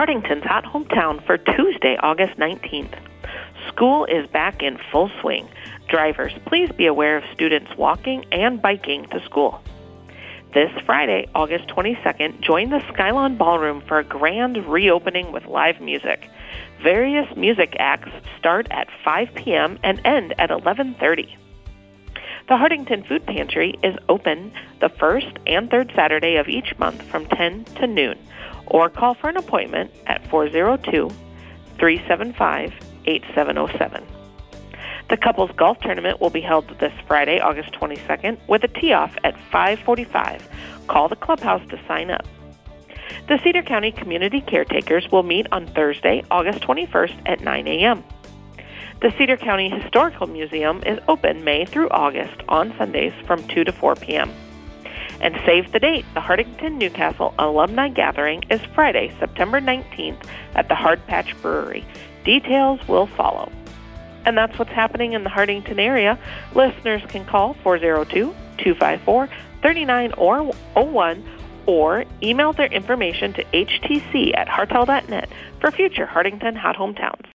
Hardington's Hot Hometown for Tuesday, August 19th. School is back in full swing. Drivers, please be aware of students walking and biking to school. This Friday, August 22nd, join the Skylon Ballroom for a grand reopening with live music. Various music acts start at 5 p.m. and end at 11:30. The Hardington Food Pantry is open the first and third Saturday of each month from 10 to noon, or call for an appointment at 402-375-8707. The couples golf tournament will be held this Friday, August 22nd, with a tee-off at 5:45. Call the clubhouse to sign up. The Cedar County Community Caretakers will meet on Thursday, August 21st at 9 a.m. The Cedar County Historical Museum is open May through August on Sundays from 2 to 4 p.m. And save the date, the Hardington Newcastle Alumni Gathering is Friday, September 19th at the Hard Patch Brewery. Details will follow. And that's what's happening in the Hardington area. Listeners can call 402-254-3901 or email their information to htc@hartel.net for future Hardington Hot Hometowns.